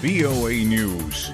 VOA News.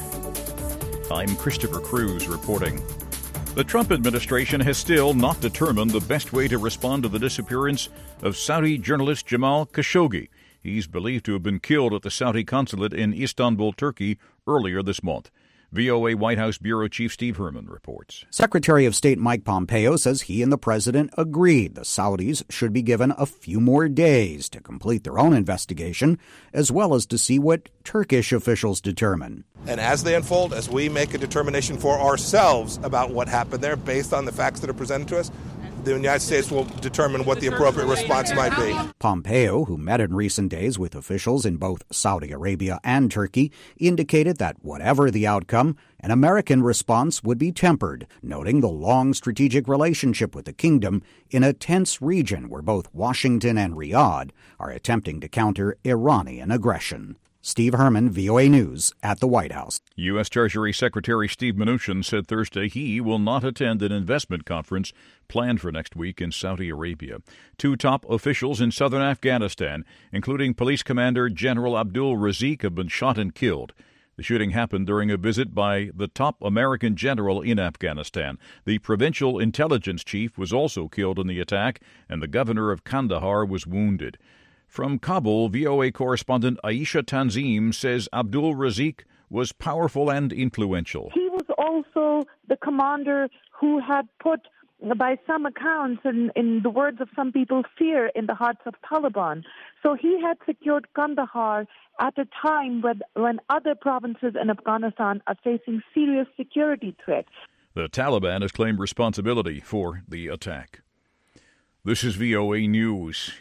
I'm Christopher Cruz reporting. The Trump administration has still not determined the best way to respond to the disappearance of Saudi journalist Jamal Khashoggi. He's believed to have been killed at the Saudi consulate in Istanbul, Turkey, earlier this month. VOA White House Bureau Chief Steve Herman reports. Secretary of State Mike Pompeo says he and the president agreed the Saudis should be given a few more days to complete their own investigation, as well as to see what Turkish officials determine. And as they unfold, as we make a determination for ourselves about what happened there based on the facts that are presented to us, the United States will determine what the appropriate response might be. Pompeo, who met in recent days with officials in both Saudi Arabia and Turkey, indicated that whatever the outcome, an American response would be tempered, noting the long strategic relationship with the kingdom in a tense region where both Washington and Riyadh are attempting to counter Iranian aggression. Steve Herman, VOA News, at the White House. U.S. Treasury Secretary Steve Mnuchin said Thursday he will not attend an investment conference planned for next week in Saudi Arabia. Two top officials in southern Afghanistan, including Police Commander General Abdul Razik, have been shot and killed. The shooting happened during a visit by the top American general in Afghanistan. The provincial intelligence chief was also killed in the attack, and the governor of Kandahar was wounded. From Kabul, VOA correspondent Aisha Tanzim says Abdul Razik was powerful and influential. He was also the commander who had put, by some accounts, in the words of some people, fear in the hearts of Taliban. So he had secured Kandahar at a time when other provinces in Afghanistan are facing serious security threats. The Taliban has claimed responsibility for the attack. This is VOA News.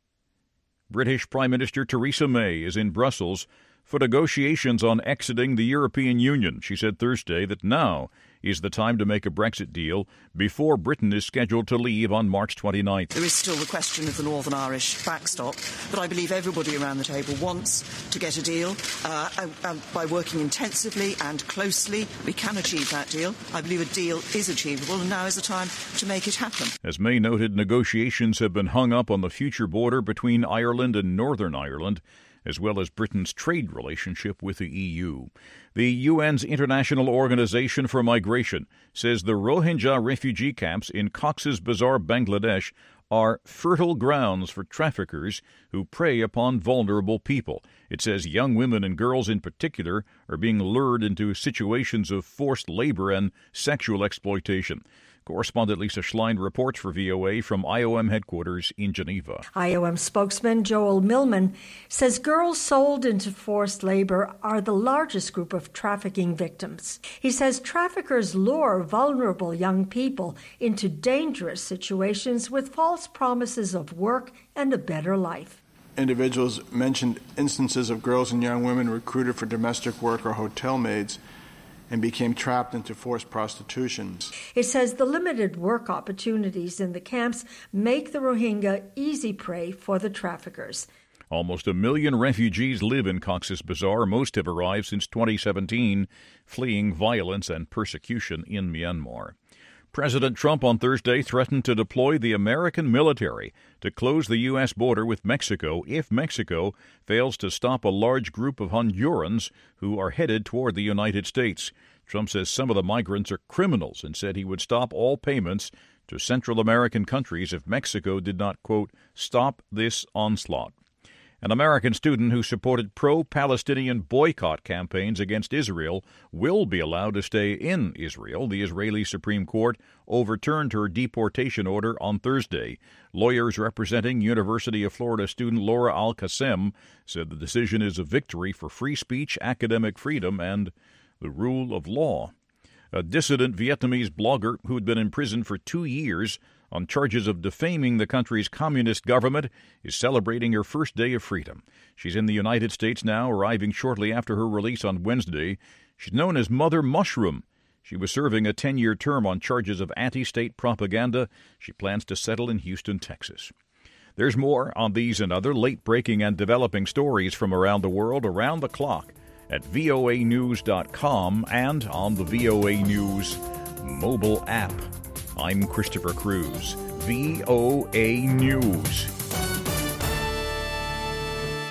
British Prime Minister Theresa May is in Brussels for negotiations on exiting the European Union. She said Thursday that now is the time to make a Brexit deal before Britain is scheduled to leave on March 29th. There is still the question of the Northern Irish backstop, but I believe everybody around the table wants to get a deal. By working intensively and closely, we can achieve that deal. I believe a deal is achievable, and now is the time to make it happen. As May noted, negotiations have been hung up on the future border between Ireland and Northern Ireland, as well as Britain's trade relationship with the EU. The UN's International Organization for Migration says the Rohingya refugee camps in Cox's Bazar, Bangladesh, are fertile grounds for traffickers who prey upon vulnerable people. It says young women and girls in particular are being lured into situations of forced labor and sexual exploitation. Correspondent Lisa Schlein reports for VOA from IOM headquarters in Geneva. IOM spokesman Joel Millman says girls sold into forced labor are the largest group of trafficking victims. He says traffickers lure vulnerable young people into dangerous situations with false promises of work and a better life. Individuals mentioned instances of girls and young women recruited for domestic work or hotel maids and became trapped into forced prostitution. It says the limited work opportunities in the camps make the Rohingya easy prey for the traffickers. Almost 1 million refugees live in Cox's Bazar. Most have arrived since 2017, fleeing violence and persecution in Myanmar. President Trump on Thursday threatened to deploy the American military to close the U.S. border with Mexico if Mexico fails to stop a large group of Hondurans who are headed toward the United States. Trump says some of the migrants are criminals and said he would stop all payments to Central American countries if Mexico did not, quote, stop this onslaught. An American student who supported pro-Palestinian boycott campaigns against Israel will be allowed to stay in Israel. The Israeli Supreme Court overturned her deportation order on Thursday. Lawyers representing University of Florida student Laura Al-Qassem said the decision is a victory for free speech, academic freedom, and the rule of law. A dissident Vietnamese blogger who had been in prison for 2 years on charges of defaming the country's communist government is celebrating her first day of freedom. She's in the United States now, arriving shortly after her release on Wednesday. She's known as Mother Mushroom. She was serving a 10-year term on charges of anti-state propaganda. She plans to settle in Houston, Texas. There's more on these and other late-breaking and developing stories from around the world around the clock at voanews.com and on the VOA News mobile app. I'm Christopher Cruz, VOA News.